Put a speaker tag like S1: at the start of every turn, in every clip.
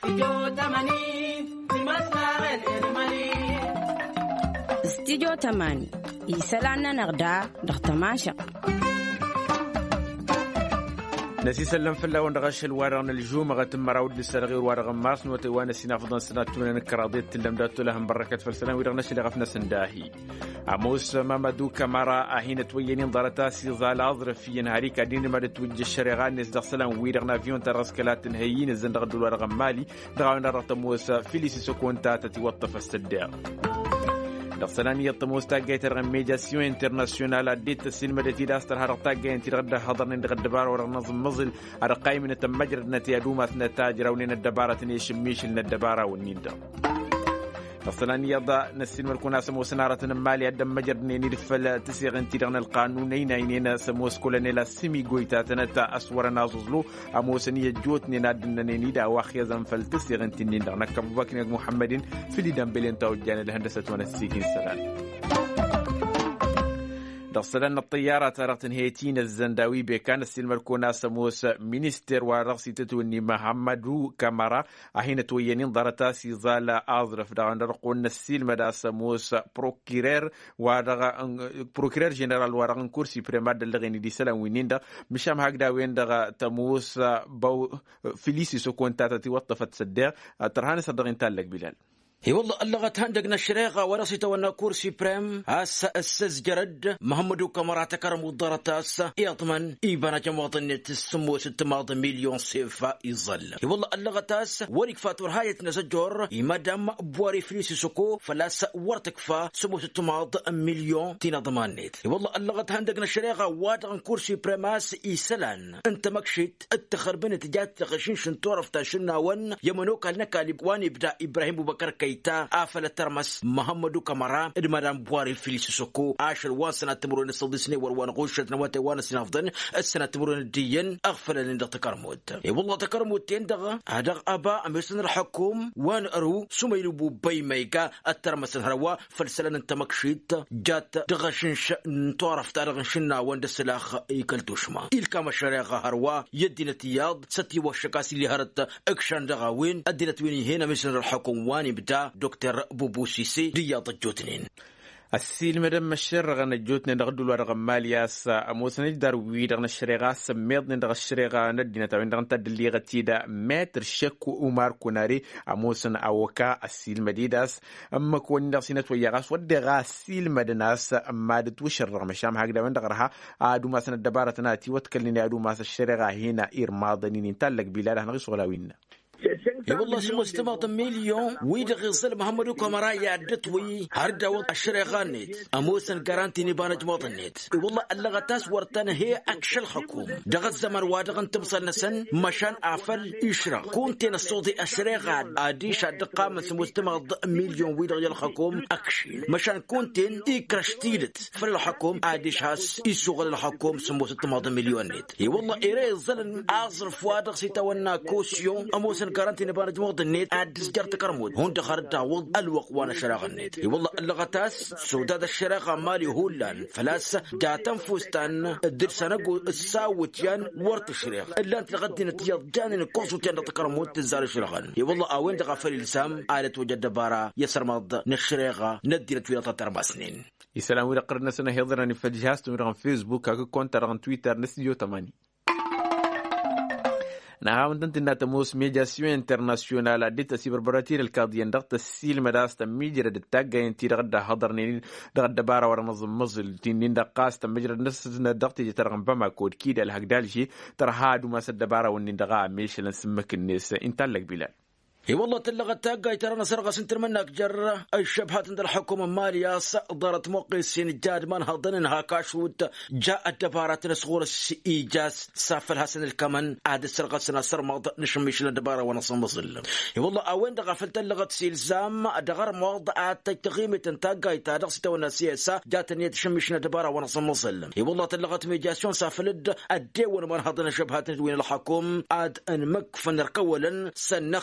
S1: استديو تماني يسلعنا نغدا دغتماشق
S2: نسي سلم فلا ونغش الوارغن الجوم غتم مراود للسرغي وارغن مارس نوتوانا سينا فضل سنة تونا نكراضيت تلم داتو لهم بركة فلسلام ويرغنش اللي غفنا سنداهي عموس مامدو كامارا أهين توينين ضارتا سيزال أظرف في نهاري كادين ما توجه الشريغان نسدغ سلام ويرغنا فيون ترسكلات نهيين الزندغ دول وارغن مالي دغاونا رغتموس فيليسي سكونتا تتوطف السداغ دغسلانية طموستا جايتر ميدياسيون انترناسيونال ديت السينما التي داستر هرقتا جاينتي رغدا حضرن دغ الدبار ورغنظم مزل أرقاي من التمجر نتيادوما نتاج راونين الدبارة نيشميش لنا الدبارة والنيندا دغسلانية ضا نسينما الكونا سمو سنارة مالي الدم مجر نيني دفل تسيغ انتي رغن القانونين اينينا سمو سكولانيلا سيمي قويتا تنتا أسور نازوزلو أموسنية جوتني نادن نيني دا واخيا زنفل تسيغ انتي نيندا نكب باكنا محمد في لي دنبلين تاوجان الهندسة ونسيكين سلام دغسلان الطيارة تارة هيتين الزنداوي بكان السلم الكونا سموس مينستر ورغسي تتوني محمد كامارا أهين توينين ضارتا سيزال أظرف دغان رقون السلم دا سموس بروكيرير جنرال ورغن كورسي بريماد اللغيني دي سلام وينين دا مشام هاك دا وين دغا تموس بو فيليسي سكون تاتي وطفت سداغ ترهان صدغين تالك بلال
S3: هي والله اللغت هندقنا الشريقة ورصيت وانا كورسي بريم السز جرد محمد كامارا تكرم الضرطاس يطمن إيبانا جمواطن تسمو 6 مليون سيفا يظل هي والله اللغتاس وريك فاتور هاية نسجور مادام بواري فليسي سكو فلاس ورتكفا سمو 6 مليون تينا ضمانيت هي والله اللغت هندقنا الشريقة وادغن كورسي بريماس إيسلان انت مكشيت التخربين تجات تغشين شنطور فتاشنا ون يمنوك هلنكا واني بدا إبراهيم ببكر كيتا آفل الترمس محمد كامارا إدمادام بواري فيليسي سوكو عاشر واسنا تمرون الصديسني وروان غوشت نواتي وانا سنافضن السنة تمرون الدين أغفل لندغ تكرموت والله تكرموت تندغ هدغ أبا أميسن الحكوم وان أرو سميلو بيميكا الترمس الهروا فلسلان انت مكشيت جات دغشنش نتوارف تارغنشنا وان دسلاخ يكالتوشما إلكام الشريغة هروا يدي نتياض ستي وشكاسي اللي هرت اكشان دغاوين الدينتويني هنا ميسن الحكوم واني بدا دكتور بوبو سيسي رياض الجوتنين
S2: السيل مدام الشر غن الجوتنين دغدو الورغ مالياس اموسن الدار ويدغن الشريغا سميض ندغ الشريغا ندينا تاوين دغن تدلي غتيدا متر شك ومار كوناري اموسن اوكا السيل مديداس اما كون دغسينت ويغاس ودغا السيل مدناس اما دتوشر مشام هاكدا وين دغرها ادو ما سن الدبارتنا تي وتكلني ادو ما الشريغا هنا ايرماضنين تلق بلاد هنغي صغلاوين
S3: والله سمو 6 مليون ويدغ صل محمد كامارا يعدتوي هردا وضع الشريغانيت اموسن جارانتي نبانا جماطنيت والله اللغتاس ورتان هي اكشل حكوم دغ الزمر وادغن تمصل نسن مشان عفل يشرا كونتين الصوتي الشريغان اديش دقا من سمو 6 مليون ويدغ الحكوم اكشل مشان كونتين اكرشتيلت فالحكوم اديش هاس يشغل الحكوم سمو 6 مليون نيت والله ايري ظلن اعصرف وادغ سيتونا كوسيون اموسن كارانتي نبارج موض النت عدس جرت كرمود هون دخل داوض الوق وانا شراغ النت والله اللغتاس سوداد الشراغ مالي هولان فلاس جاتن فوستان الدرسانقو الساوتيان ورت الشراغ الا انت لغدي نتياض جاني كوسوتيان تكرمود تزار الشراغ والله اوين دغفل السام آلة وجد دبارة يسر مض نشراغ ندي نتويلة 4 سنين
S2: يسلام ويلا قرنا سنة هيضرني في الجهاز تمرغن فيسبوك هاكو كونت رغن تويتر نسيو 8 نعم دنتنا تموس ميدياسيون انترناسيونال ديت سيبربراتير القاضيين ضغط السيل مداس تميجر التاجا ينتي غدا حضرني غدا بارا ورا نظم مزل تنين دقاس تمجر الناس ضغط يترغم بما كود كيد الهقدالشي ترى هادو ما سد بارا ونين دغا ميش لنسمك الناس انت لك بلال
S3: اي والله تلغت تاقاي ترانا سرقة سنتر منك جرة الشبهات عند الحكومة المالية صدرت موقع سنجاد منها ضننها كاشوت جاء الدبارات نصغور إيجاز سافر حسن الكمن عاد السرقة سنة سرمض نشميش للدبارة ونصم مظلم اي والله اوين دغفل تلغت سيلزام دغر موضعات تغيمة تاقاي تارق ستونا سياسة جات نية تشميش للدبارة ونصم مظلم اي والله تلغت ميجاسيون سافلد الديون منها ضن الشبهات وين الحكوم عاد ان مكفن رقولا سنخدمن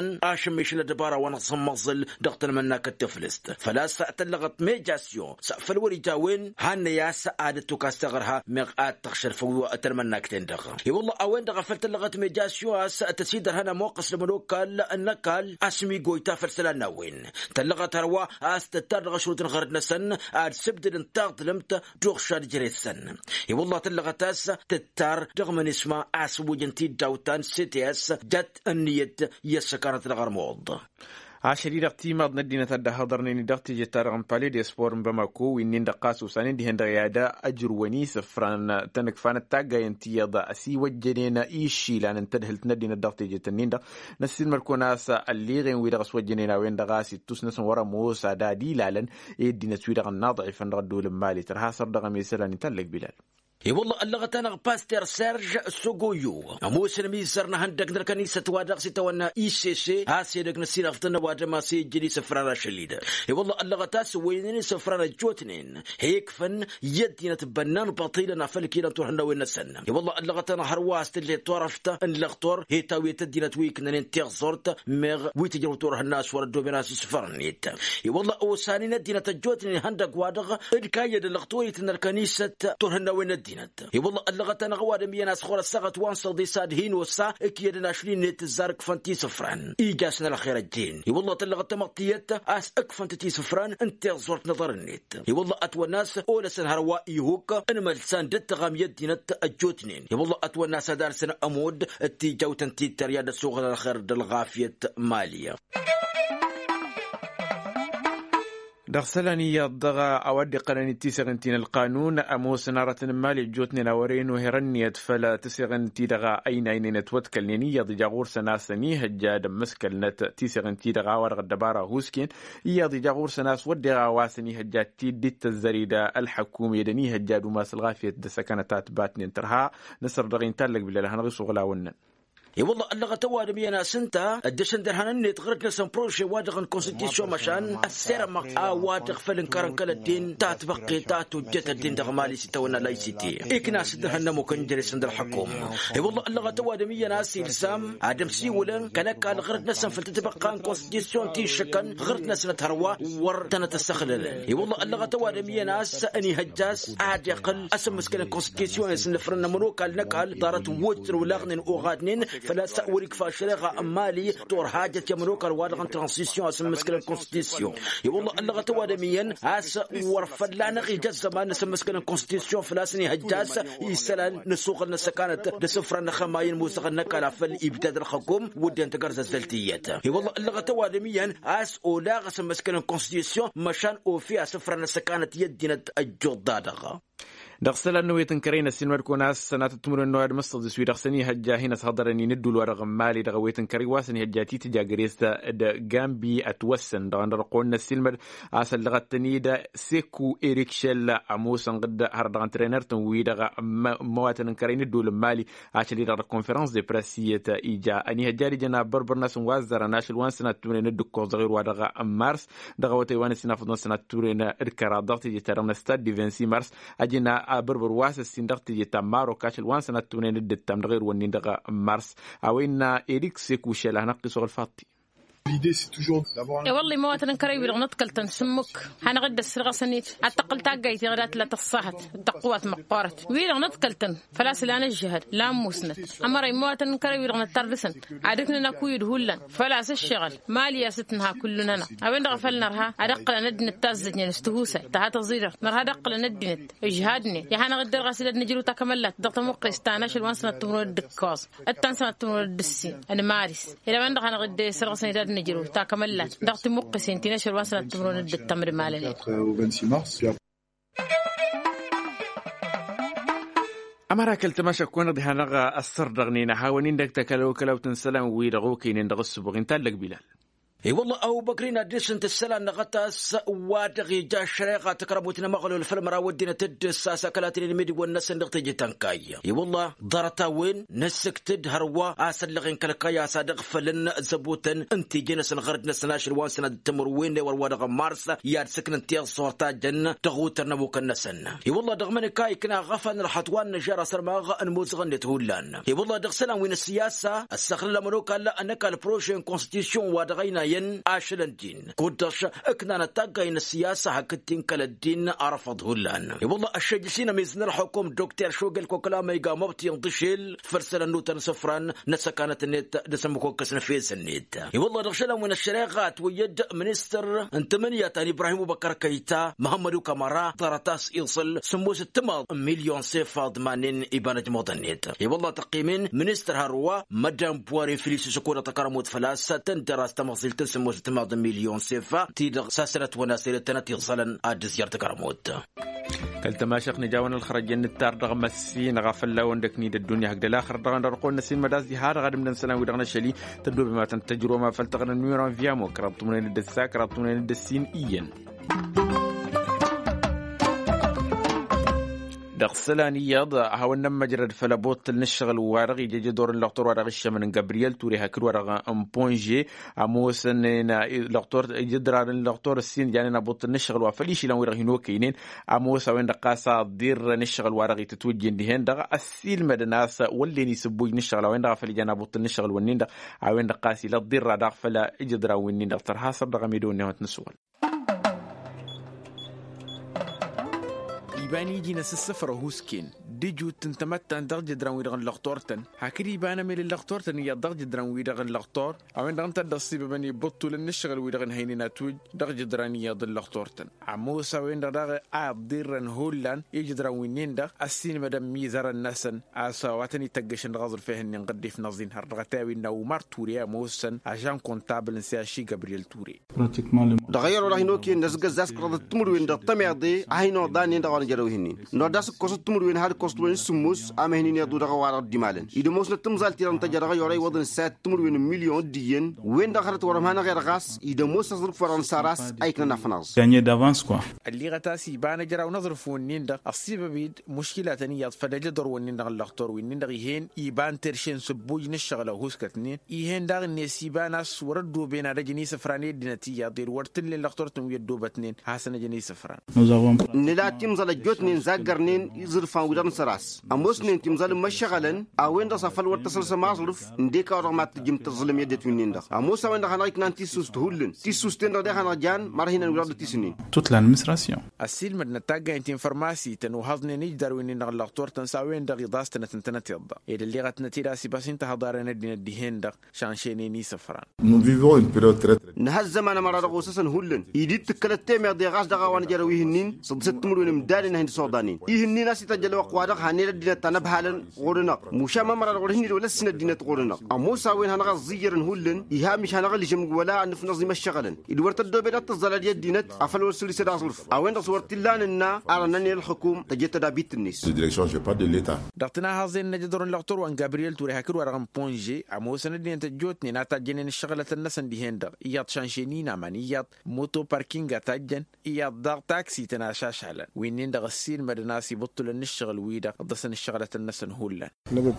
S3: سن اشمش لدبارة ونصم مظل ضغط المناك التفلست فلا سأتلغت ميجاسيو سقف الوريجاوين هانا يا سعادتو كاستغرها مقات تخشر فو اترمناك تندغ اي والله اوين دغ فلتلغت ميجاسيو سأتسيدر هنا موقس لمنوكال النكال اسمي قويتا فلسلانا وين تلغت هروا استترغ شروط غردنا سن اد سبدل انتاغ لمت دوغشاد جريت سن اي والله تلغت تتار رغم نسمع اسوجنتي داوتان سيتيس جت النية يسكرت الغرموض
S2: عشري دقتي ما ندينا تدا حضرني دقتي جتارم بالي دي سبور بماكو وينين دقاس وسانين دي هندغيادا اجر وني سفران تنك فان تاغا ينتيادا اسي وجنينا ايشي لان تدهلت ندينا دقتي جتنين دا نسيل مركوناس الليغين ويدغس وجنينا وين دغاسي توسنس ورا موسى دادي لالن يدينا سويدغ الناضع فندغدول المالي ترها صدغ ميسلان تلك بلال
S3: اي والله اللغتنا باستر سيرج سوغويو موسى ميسرنا هندق الكنيسه توادق ستونا ايسيسي اسيدك نسير افتنا وادما سي جدي سفرنا شليده اي والله اللغتاس وينين سفرنا جوتنين هيك فن يدينا تبنان باطيلنا فلكينا تورنا وين سن اي والله اللغتنا هرواست اللي طرفت ان لغتور هي تاوي تدينا تويك نين تيغزورت ميغ ويتجرو تور الناس وردو بناس سفرنيت اي والله اوساني ندينا تجوتنين هندق وادغ الكايد اللغتويت ان الكنيسه تورنا وين اي والله اللغتنا غواد ميناس خور السغت وانصل دي سادهين وسا اكيدنا 20 نت الزارك فانتي سفران ايجاسنا الخير الدين اي والله اللغه مطيت اس اكفنتي سفران انت زرت نظر النت اي والله اتوا الناس اولس الهروا يهوك ان ملسان دت غام يدينت اجوتنين اي والله اتوا الناس دارسنا امود تي جوتنتي ترياد السوق الخير دلغافيه ماليه
S2: دغسلاني يضغى أودي قرني تيسغنتين القانون أمو سنارة مالي جوتني نورين وهرنيت فلا تسغنتي دغى أين نتوتكلني يضي جاغور سناسني هجاد مسكل نت تيسغنتي دغى ورغ الدبارة هوسكين يضي جاغور سناس ودي غواسني هجاد تيدت الزريدة الحكومة يدني هجاد وماس الغافية دسكنتات باتنين ترها نصر دغين تالك بلا هنغسو غلاونا
S3: اي والله اللغه تواد مينا سنتا الدشن درهن نتغرق نسم بروجي وادغن كونستيتيوشن مشان السير ما وادغ فلن كرن كل الدين تاتبقي تاتو جت الدين دغمالي ستونا لايسيتي اكناس درهن ممكن جلس عند الحكومه اي والله اللغه تواد مينا سيلسام ادم سيولن كلك الغرق نسم فتتبقى كونستيتيوشن تي شكن غرق نسم تروا ورتنا تستخلل اي والله اللغه تواد مينا اني هجاس عاد يقل اسم مسكن كونستيتيوشن سنفرنا منوك النقل دارت وجر ولغن اوغادنين فلا سأوريك فاشرغة أمالي طور حاجة يمروك الوادغن ترانسيسيون اسم مسكن الكونستيسيون والله اللغة توادميا هاس ورفلا نغي جزما نسم مسكن الكونستيسيون فلاسني هجاس يسلان نسوق النسكانة دسفر نخماين موسغ نكالا فالإبداد الحكوم ودين تقرز الزلتيات والله اللغة توادميا هاس أولاغ اسم مسكن الكونستيسيون مشان أوفيا سفر نسكانة يدينة الجودادغة
S2: دغسلا نوي تنكرين السنور كوناس سنات تمر النوار مصد سوي دغسني هجا هنا صدرني ندول ورغ مالي دغوي تنكري واسني هجاتي تجاغريستا د جامبي اتوسن دغن رقون السلمر اسل لغتني دا سيكو اريكشل اموسن قد هردغن ترينر تنوي دغ مواتن كرين دول مالي اشلي دغ كونفرنس دي بريسيه ايجا اني هجاري جنا بربرناس وازر ناشل وان سنه تمر ندكو صغير ودغ مارس دغوتي وان سنه فضل سنه تورين اركرا ضغطي ترمنا ستاد دي 26 مارس اجينا بربر واس السندقت يتمارو كاشل وان سنة تونين الدتام غير ونندغ مارس اوينا إريك سيكو شيلا نقص الفاطي
S4: والله ما تنكري بلغنط كلتن سمك هنغد السرقة سنيت أتقل تاقيت غدات لا تصاحت التقوات مقارت بلغنط كلتن فلاس لا نجهد لا موسنت أما رأي ما تنكري بلغنط تردسن عدكنا نكويد هلا فلاس الشغل مالي ياستنها كلنا أبين غفلنا رها أدقل ندن التازج نستهوسة تهات الزيرة نرها دقل ندنت إجهادني يا هنغد الغسيل نجرو تكملت ضغط مقيس تاناش الوانسنة تمرود الدكاز التانسنة تمرود الدسين أنا مارس إذا من دخل نغد السرقة سنيت نجرو تاكملت ضغط مقسين تنشر واسنة تمرون التمر مالي
S2: أمرا كلتماشا كون دي هنغا السر دغنينا حاونين دك تكالو كلاو تنسلام ويدغو كينين دغ السبوغين تالك بلال
S3: اي والله أو بكرين أدرس أنت السلام نغطاس وادغي جا الشريقة تكربوتنا مغلو الفيلم راودينا تدس ساكلاتين الميدي والناس نغتجي تنكاي اي والله ضرتا وين نسك تد هروا أسلغين كالكايا صادق فلن زبوتن انتي جنس الغرد نسناشر وانسنا التمر وين والوادغ مارسا ياد سكن انتيغ صورتا جنة تغوتر نبوك النسن اي والله دغمني كاي كنا غفن رحطوان نجارة سرماغ انموزغن تهولان اي والله دغسنا وين السياسة السخر لمنوك ألا أنك البروشين كونستيتيون وادغينا ين عاشلن دين كودش اكنا نتاقين السياسة حكتين كالدين أرفض هولان اي والله الشجسين ميزن الحكوم دكتور شوغل كوكلام يقا مبتي ينطشيل فرسل النوتن سفران نسكانت النت دسمكو كسن فيس النت اي والله دغشلا من الشريقات ويد منستر انتمنية تاني إبراهيم بكر كيتا محمد كمارا طرطاس يوصل سموس التماض مليون سيفا ضمانين إبانة موضنيت اي والله تقييمين منستر هروا مدام بواري فيليس سكورة تكرموت فلاسة تندراس تمغزل تسموس التماض مليون سيفا تيدغ ساسرة وناسيرة تنتي غصلا أدزيار تكرموت
S2: كلت ما شق نجاون الخرجين التار رغم السين غفل لا وندك نيد الدنيا هقد الاخر رغم رقون نسين مداز دي هذا غادم نسلام ودغنا شلي تدو بما تنتجروا ما فلتغنا نيران فيامو كربتم من الدساك كربتم من الدسين إيان دغسلاني يضع هون مجرد فلابوت النشغل وارغي جي دور اللقطور وارغ الشمن جابرييل توري هكر وارغ امبونجي اموسن اللقطور جدران اللقطور السين يعني نبوت النشغل وفليش لان وارغ هنو كينين اموس وين دقاسا دير نشغل وارغي تتوجين دهين دغ السيل مدناس واللي نسبوي نشغل وين دغ فلي جانا بوت النشغل ونين دغ وين دقاسي لا دير دغ فلا جدرا وين دغ ترحاص دغ ميدون نهت نسول باني جينا السفر هوسكين ديجو تنتمت ان درجة دران ويدغن لغطورتن هكذا بانا ميل اللغطورتن هي درجة دران ويدغن لغطور او ان دغن تدصيب بني بطو للنشغل ويدغن هينينا توج درجة دران يضل لغطورتن عموسا وين دغ عبديرن هولان يجي دران وينين دغ السين مدام ميزار النسن اسا واتني تقشن غازر فيهن نقدف نظين هرغتاوي نو مارتوريا موسن اجان كونتابل نسياشي جابرييل توري
S5: دغيرو راهينوكي نزغزاس قرد تمروين دغ تميردي هاينو دانين دغ وهنين نوداس كوست تمروين هاد كوستوين سموس امهنين يدو دغ وارا ديمالن يدموس نتمزال تيران تجرغ يوري ودن سات تمروين مليون ديين وين دخلت ورمانا غير غاس يدموس نظر فرنسا راس ايكنا نافناز
S6: gagner d'avance quoi
S2: اللي غتاسي بان جرا ونظر فونين دغ اصيب بيد مشكله ثانيه فدج دور ونين دغ الاختور وين دغ يهين يبان ترشين سبوج نشغله هوسكتنين يهين دغ نسيباناس وردو بين دجني سفراني دينتي يدير ورتل الاختور تم يدو بتنين حسن جني سفران
S6: nous avons
S5: نلاتيم زال جوتنين زاغرنين يزرفان ودان سراس اموسنين تيمزال مشغلن اوين دا سفل ورتسل سمازلف نديكا ورمات جيم تظلم يدت وينين دا اموسا وين دا خنايك نانتي سوست هولن تي سوستين دا خنا جان مارهين ولاد تيسنين
S6: toute l'administration
S2: السيل من نتاجا انت انفورماسي تنو هضني نقدر وين نغ لغطور تنساوين دا غيضاس تنتنت يضا اذا اللي غتنتي راسي بس انت هضارنا دين الدهين دا شانشيني ني سفران
S6: nous vivons une période très
S5: نهزمان مرا رغوسسن هولن يديت تكلتي ميدي غاس دا وان جرويهنين صدست ملون مدارين هند سودانين يهني ناس تجلو قوادق هانير دينا تنبهالن غورنق موشا ما غورهني ولا سن دينا غورنق اموسا وين هنغ زيرن هولن يها مش هنغ لجم ولا نف نظم الشغلن يدورت الدوبيدات الزلاليه دينت افل ورسل سدا صرف اوين صورت لنا ارنني الحكوم تجت دابيت الناس
S6: direction je parle de l'état
S2: دقتنا هازين نجدر اللقطور وان جابرييل توري هكر ورغم بونجي اموسا ندين تجوتني ناتا جنين الشغله الناس دي هندر يات شانشينينا مانيات موتو باركينغا تاجن يات دار تاكسي تناشاشالن وين دغسين مدناسي بطل النشغل ويدا قدسن الشغله الناس هولن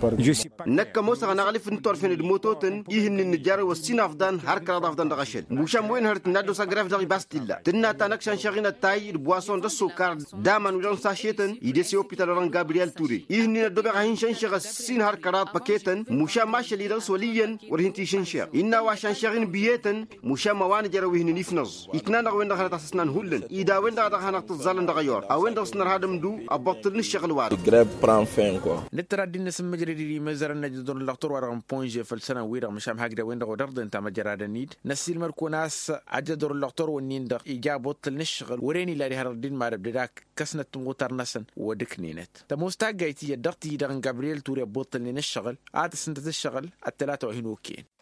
S5: نك موسى غنغلف نتور فين الموتوتن يهن النجار والسين افدان هركرا افدان دغشل موشا موين هرت نادو سغرف دغ باستيلا تنا تانك شانشغينا تاي بواسون دسوكار دامان ودون ساشيتن يدسي اوبيتال ران جابرييل توري يهن دوبا هين شانشغ السين هركرا باكيتن موشا ماشلي دل سوليين ورهنتي شنشغ إنا واشانشغين بيتن موشا موان جروي هن نفنز يكنا وين دغ تاسسنان هولن يدا وين دغ هنق تزالن دغيور او وين دغ هادم دو ابطل الشغل وار
S7: grève prend fin quoi
S2: نترى دي نسم مجري مزر نجدون اللقطور ورغم بونجي فلسنا ويرغ مشام هاكدا وين دغ درد انت مجراد نيد نسيل مركوناس عجدور اللقطور ونين دغ اجابه النشغل وريني لا هردين ما بداك كسنت موتر نسن ودكنينت تموستاغيتي دغتي دغ جابرييل توري بوتل النشغل عاد سنت الشغل الثلاثه هنوكين